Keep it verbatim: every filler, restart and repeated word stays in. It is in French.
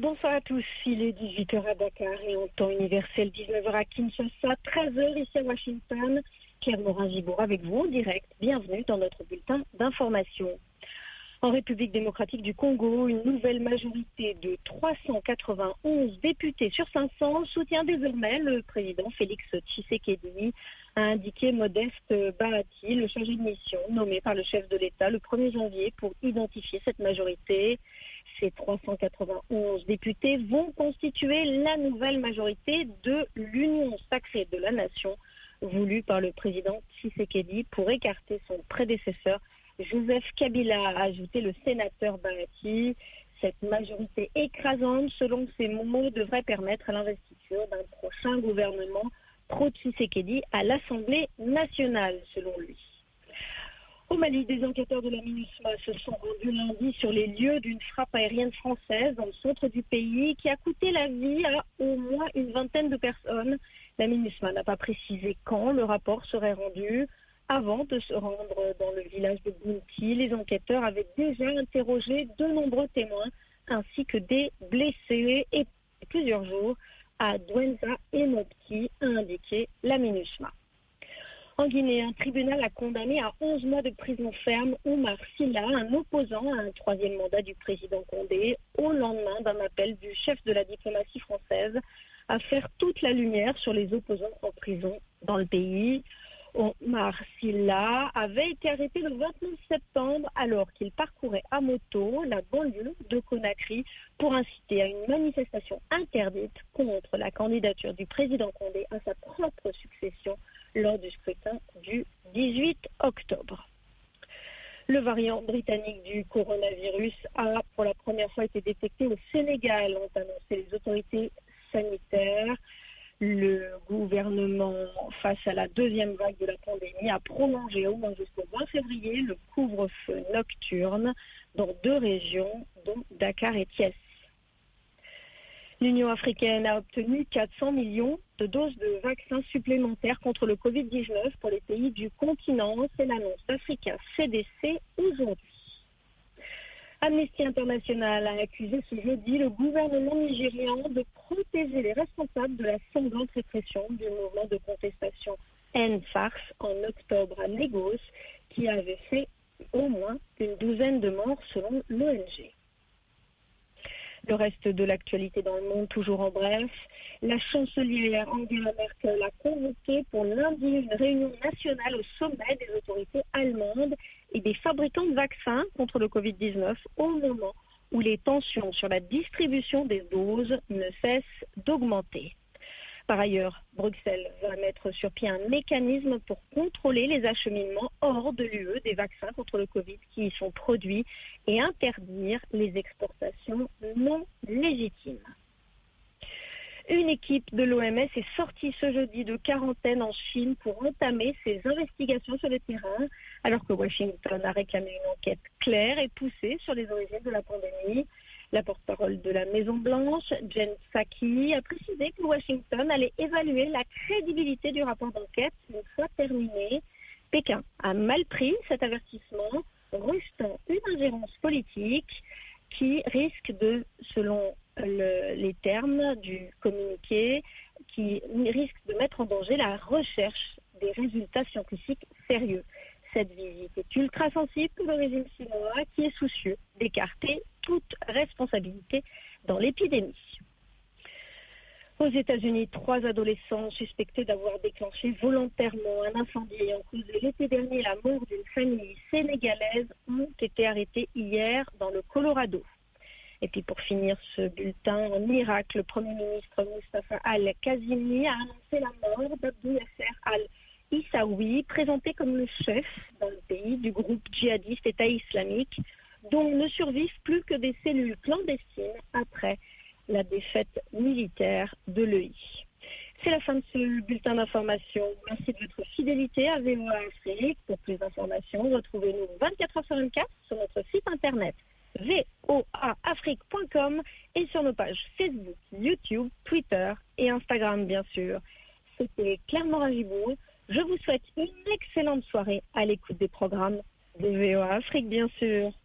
Bonsoir à tous, il est dix-huit heures à Dakar et en temps universel dix-neuf heures à Kinshasa, treize heures ici à Washington. Claire Morin-Gibour avec vous en direct, bienvenue dans notre bulletin d'information. En République démocratique du Congo, une nouvelle majorité de trois cent quatre-vingt-onze députés sur cinq cents soutient désormais le président Félix Tshisekedi, a indiqué Modeste Bahati, le chargé de mission nommé par le chef de l'État le premier janvier pour identifier cette majorité. Ces trois cent quatre-vingt-onze députés vont constituer la nouvelle majorité de l'Union sacrée de la nation, voulue par le président Tshisekedi pour écarter son prédécesseur Joseph Kabila, a ajouté le sénateur Bahati. Cette majorité écrasante, selon ses mots, devrait permettre l'investiture d'un prochain gouvernement pro-Tshisekedi à l'Assemblée nationale, selon lui. Au Mali, des enquêteurs de la MINUSMA se sont rendus lundi sur les lieux d'une frappe aérienne française dans le centre du pays qui a coûté la vie à au moins une vingtaine de personnes. La MINUSMA n'a pas précisé quand le rapport serait rendu. Avant de se rendre dans le village de Bounti, les enquêteurs avaient déjà interrogé de nombreux témoins ainsi que des blessés et plusieurs jours à Douenza et Mopti, a indiqué la MINUSMA. En Guinée, un tribunal a condamné à onze mois de prison ferme Oumar Silla, un opposant à un troisième mandat du président Condé, au lendemain d'un appel du chef de la diplomatie française à faire toute la lumière sur les opposants en prison dans le pays. Oumar Silla avait été arrêté le vingt-neuf septembre alors qu'il parcourait à moto la banlieue de Conakry pour inciter à une manifestation interdite contre la candidature du président Condé à sa propre succession lors du scrutin du dix-huit octobre. Le variant britannique du coronavirus a pour la première fois été détecté au Sénégal, ont annoncé les autorités sanitaires. Le gouvernement, face à la deuxième vague de la pandémie, a prolongé au moins jusqu'au vingt février le couvre-feu nocturne dans deux régions, dont Dakar et Thiès. L'Union africaine a obtenu quatre cents millions de doses de vaccins supplémentaires contre le covid dix-neuf pour les pays du continent. C'est l'annonce d'Africa C D C aujourd'hui. Amnesty International a accusé ce jeudi le gouvernement nigérian de protéger les responsables de la sanglante répression du mouvement de contestation End Fars en octobre à Lagos, qui avait fait au moins une douzaine de morts selon l'O N G. Le reste de l'actualité dans le monde, toujours en bref, la chancelière Angela Merkel a convoqué pour lundi une réunion nationale au sommet des autorités allemandes et des fabricants de vaccins contre le covid dix-neuf au moment où les tensions sur la distribution des doses ne cessent d'augmenter. Par ailleurs, Bruxelles va mettre sur pied un mécanisme pour contrôler les acheminements hors de l'U E des vaccins contre le Covid qui y sont produits et interdire les exportations non légitimes. Une équipe de l'O M S est sortie ce jeudi de quarantaine en Chine pour entamer ses investigations sur le terrain, alors que Washington a réclamé une enquête claire et poussée sur les origines de la pandémie. La porte-parole de la Maison-Blanche, Jen Psaki, a précisé que Washington allait évaluer la crédibilité du rapport d'enquête une fois terminé. Pékin a mal pris cet avertissement, rejetant une ingérence politique qui risque de, selon le, les termes du communiqué, qui risque de mettre en danger la recherche des résultats scientifiques sérieux. Cette visite est ultra sensible pour le régime chinois qui est soucieux d'écarter toute responsabilité dans l'épidémie. Aux États-Unis, trois adolescents suspectés d'avoir déclenché volontairement un incendie ayant causé l'été dernier la mort d'une famille sénégalaise ont été arrêtés hier dans le Colorado. Et puis pour finir ce bulletin, en Irak, le Premier ministre Mustafa al-Kazimi a annoncé la mort d'Abdou Yasser al-Issaoui, présenté comme le chef dans le pays du groupe djihadiste État islamique, dont ne survivent plus que des cellules clandestines après la défaite militaire de l'E I. C'est la fin de ce bulletin d'information. Merci de votre fidélité à V O A Afrique. Pour plus d'informations, retrouvez-nous vingt-quatre heures sur vingt-quatre sur notre site internet v o a afrique point com et sur nos pages Facebook, YouTube, Twitter et Instagram, bien sûr. C'était Claire Morin-Gibour. Je vous souhaite une excellente soirée à l'écoute des programmes de V O A Afrique, bien sûr.